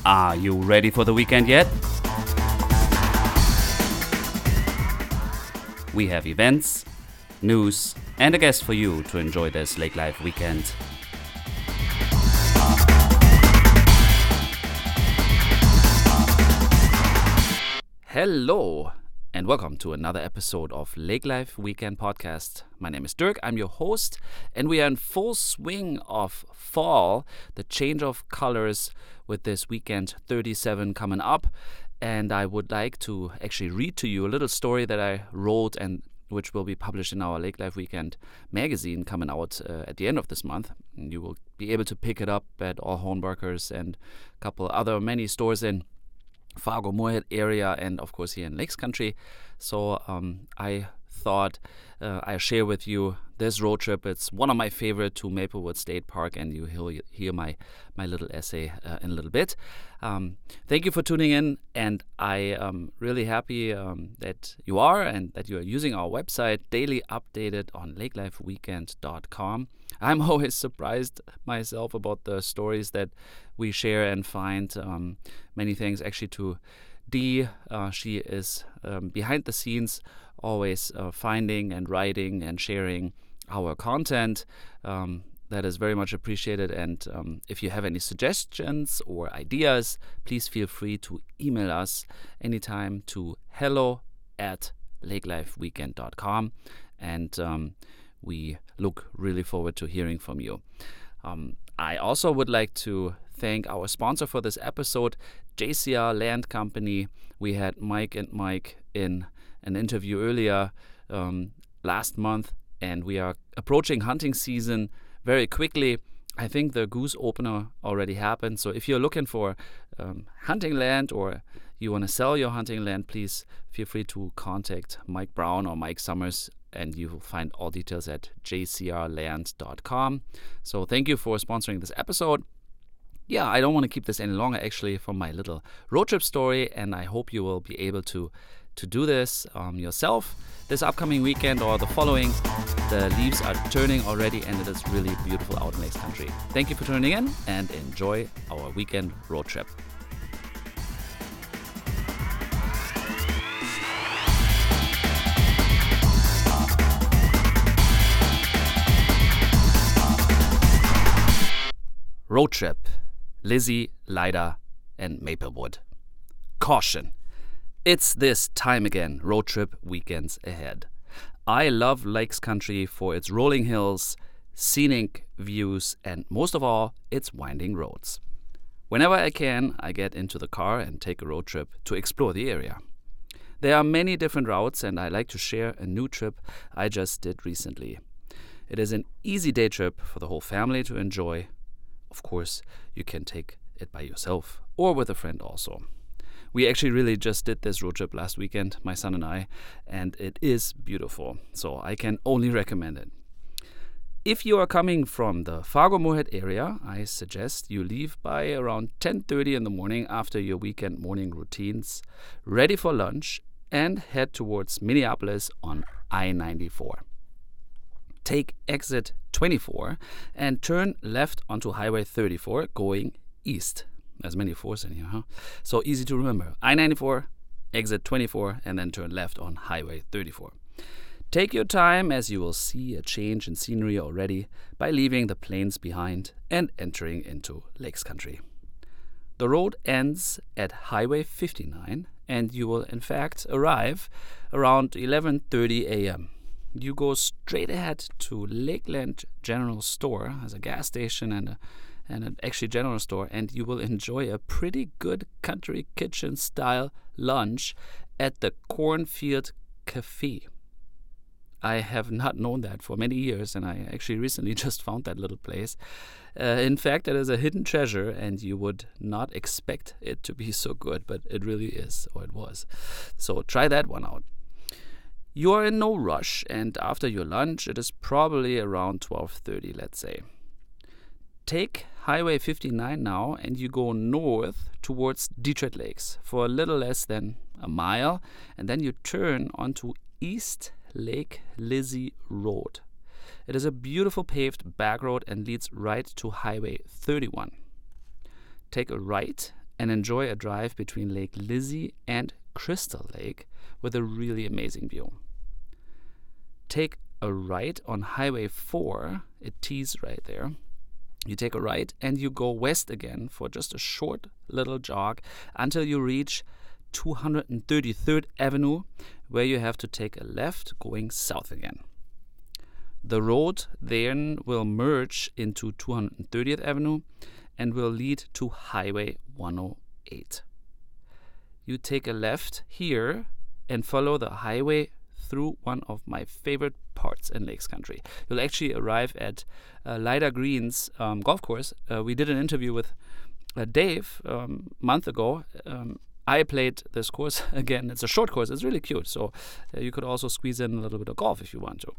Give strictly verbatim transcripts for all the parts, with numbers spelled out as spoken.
Are you ready for the weekend yet? We have events, news, and a guest for you to enjoy this Lake Life weekend. Hello, and welcome to another episode of Lake Life Weekend Podcast. My name is Dirk, I'm your host, and we are in full swing of fall, the change of colors with this weekend thirty-seven coming up. And I would like to actually read to you a little story that I wrote and which will be published in our Lake Life Weekend magazine coming out uh, at the end of this month. And you will be able to pick it up at all Hornbergers and a couple other many stores in Fargo-Moorhead area and of course here in Lakes Country. So um, I thought uh, I share with you this road trip. It's one of my favorite to Maplewood State Park, and you will hear my my little essay uh, in a little bit. Um, thank you for tuning in, and I am really happy um, that you are and that you are using our website, daily updated on lake life weekend dot com. I'm always surprised myself about the stories that we share and find. Um, many thanks actually to Dee. Uh, she is um, behind the scenes, always uh, finding and writing and sharing our content. Um, that is very much appreciated. And um, if you have any suggestions or ideas, please feel free to email us anytime to hello at lake life weekend dot com. And um, we look really forward to hearing from you. Um, I also would like to thank our sponsor for this episode, J C R Land Company. We had Mike and Mike in an interview earlier um, last month, and we are approaching hunting season very quickly. I think the goose opener already happened. So if you're looking for um, hunting land or you want to sell your hunting land, please feel free to contact Mike Brown or Mike Summers, and you will find all details at j c r land dot com. So thank you for sponsoring this episode. Yeah, I don't want to keep this any longer actually for my little road trip story, and I hope you will be able to to do this um, yourself this upcoming weekend or the following. The leaves are turning already, and it is really beautiful out in Lakes Country. Thank you for tuning in, and enjoy our weekend road trip. Road trip, Lizzie, Lida, and Maplewood. Caution. It's this time again, road trip weekends ahead. I love Lakes Country for its rolling hills, scenic views, and most of all, its winding roads. Whenever I can, I get into the car and take a road trip to explore the area. There are many different routes, and I like to share a new trip I just did recently. It is an easy day trip for the whole family to enjoy. Of course, you can take it by yourself or with a friend also. We actually really just did this road trip last weekend, my son and I, and it is beautiful, so I can only recommend it. If you are coming from the Fargo-Moorhead area, I suggest you leave by around ten thirty in the morning after your weekend morning routines, ready for lunch, and head towards Minneapolis on I ninety-four. Take exit twenty-four and turn left onto Highway thirty-four going east. There's many fours in here, huh? So easy to remember. I ninety-four, exit twenty-four, and then turn left on Highway thirty-four. Take your time, as you will see a change in scenery already by leaving the plains behind and entering into Lakes Country. The road ends at Highway fifty-nine, and you will in fact arrive around eleven thirty a.m. You go straight ahead to Lakeland General Store as a gas station and a and an actually general store, and you will enjoy a pretty good country kitchen style lunch at the Cornfield Cafe. I have not known that for many years, and I actually recently just found that little place. Uh, in fact, it is a hidden treasure, and you would not expect it to be so good, but it really is, or it was. So try that one out. You are in no rush, and after your lunch, it is probably around twelve thirty, let's say. Take Highway fifty-nine now, and you go north towards Detroit Lakes for a little less than a mile, and then you turn onto East Lake Lizzie Road. It is a beautiful paved back road and leads right to Highway thirty-one. Take a right and enjoy a drive between Lake Lizzie and Crystal Lake with a really amazing view. Take a right on Highway four, it tees right there. You take a right and you go west again for just a short little jog until you reach two hundred thirty-third Avenue, where you have to take a left going south again. The road then will merge into two hundred thirtieth Avenue and will lead to Highway one oh eight. You take a left here and follow the highway through one of my favorite parts in Lakes Country. You'll actually arrive at uh, Lyda Green's um, golf course. Uh, we did an interview with uh, Dave um, a month ago. Um, I played this course again. It's a short course. It's really cute. So uh, you could also squeeze in a little bit of golf if you want to.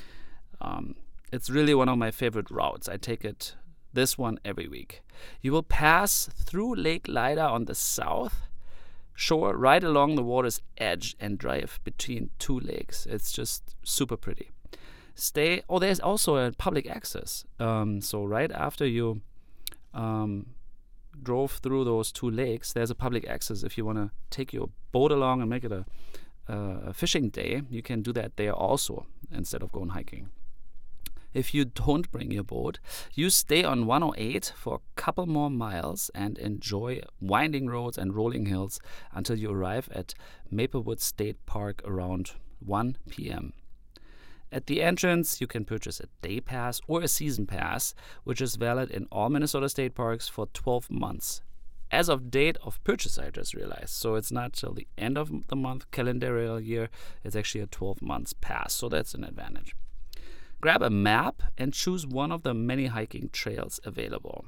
Um, it's really one of my favorite routes. I take it this one every week. You will pass through Lake Lyda on the south shore right along the water's edge and drive between two lakes. It's just super pretty. Stay. Oh, there's also a public access. Um, so right after you um, drove through those two lakes, there's a public access. If you want to take your boat along and make it a, uh, a fishing day, you can do that there also instead of going hiking. If you don't bring your boat, you stay on one oh eight for a couple more miles and enjoy winding roads and rolling hills until you arrive at Maplewood State Park around one p.m. At the entrance, you can purchase a day pass or a season pass, which is valid in all Minnesota state parks for twelve months. As of date of purchase, I just realized. So it's not till the end of the month, calendar year. It's actually a twelve months pass, so that's an advantage. Grab a map and choose one of the many hiking trails available.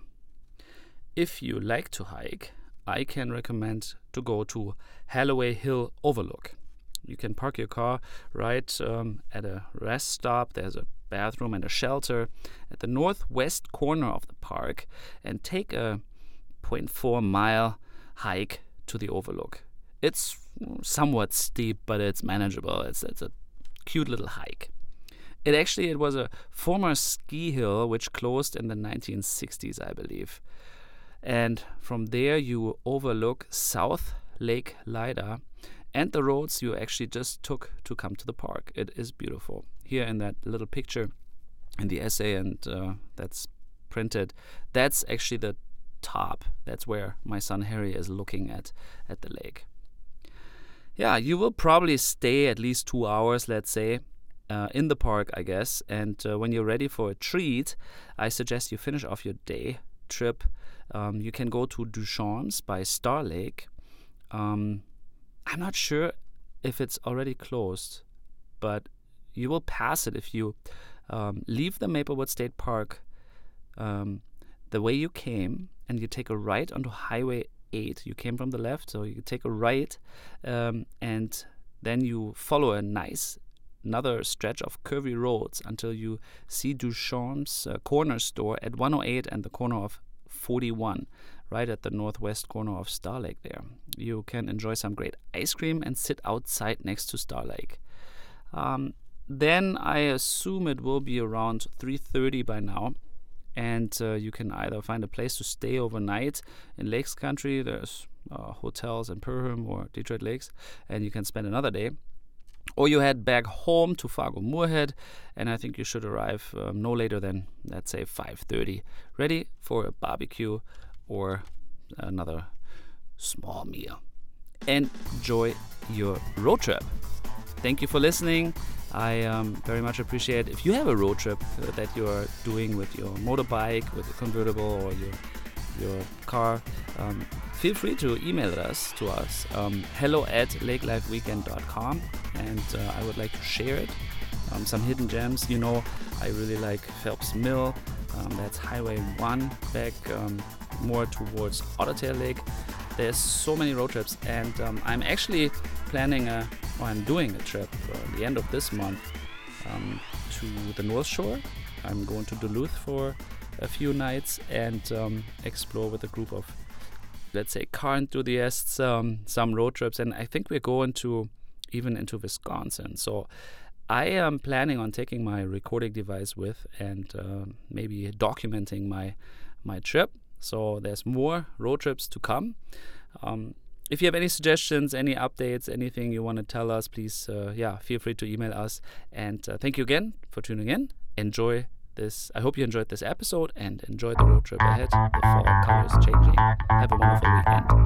If you like to hike, I can recommend to go to Holloway Hill Overlook. You can park your car right um, at a rest stop. There's a bathroom and a shelter at the northwest corner of the park and take a zero point four mile hike to the overlook. It's somewhat steep, but it's manageable. It's, it's a cute little hike. It actually, it was a former ski hill which closed in the nineteen sixties, I believe. And from there you overlook South Lake Lyda and the roads you actually just took to come to the park. It is beautiful. Here in that little picture in the essay and uh, that's printed, that's actually the top. That's where my son Harry is looking at, at the lake. Yeah, you will probably stay at least two hours, let's say, Uh, in the park, I guess. And uh, when you're ready for a treat, I suggest you finish off your day trip. Um, you can go to Ducharme's by Star Lake. Um, I'm not sure if it's already closed, but you will pass it if you um, leave the Maplewood State Park um, the way you came and you take a right onto Highway eight. You came from the left, so you take a right um, and then you follow a nice another stretch of curvy roads until you see Ducharme's uh, corner store at one oh eight and the corner of forty-one, right at the northwest corner of Star Lake there. You can enjoy some great ice cream and sit outside next to Star Lake. Um, then I assume it will be around three thirty by now, and uh, you can either find a place to stay overnight in Lakes Country. There's uh, hotels in Perham or Detroit Lakes, and you can spend another day. Or you head back home to Fargo-Moorhead, and I think you should arrive um, no later than, let's say, five thirty, ready for a barbecue or another small meal. Enjoy your road trip. Thank you for listening. I um, very much appreciate if you have a road trip uh, that you're doing with your motorbike, with a convertible, or your your car. Um, feel free to email us to us um, hello at lakelifeweekend dot com, and uh, I would like to share it. Um, some hidden gems, you know, I really like Phelps Mill. Um, that's Highway one back um, more towards Ottertail Lake. There's so many road trips, and um, I'm actually planning a, or I'm doing a trip uh, the end of this month um, to the North Shore. I'm going to Duluth for a few nights and um, explore with a group of, let's say, car enthusiasts, um, some road trips, and I think we're going to even into Wisconsin. So I am planning on taking my recording device with and uh, maybe documenting my my trip. So there's more road trips to come. Um, if you have any suggestions, any updates, anything you want to tell us, please, uh, yeah, feel free to email us. And uh, thank you again for tuning in. Enjoy this. I hope you enjoyed this episode and enjoy the road trip ahead. The fall color is changing. Have a wonderful weekend.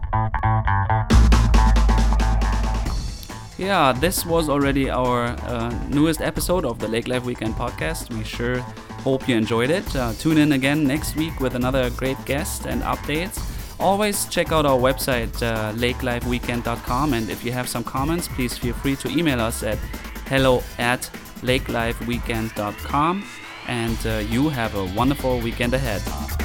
Yeah, this was already our uh, newest episode of the Lake Life Weekend podcast. We sure hope you enjoyed it. Uh, tune in again next week with another great guest and updates. Always check out our website, uh, lake life weekend dot com, and if you have some comments, please feel free to email us at hello at lake life weekend dot com, and uh, you have a wonderful weekend ahead.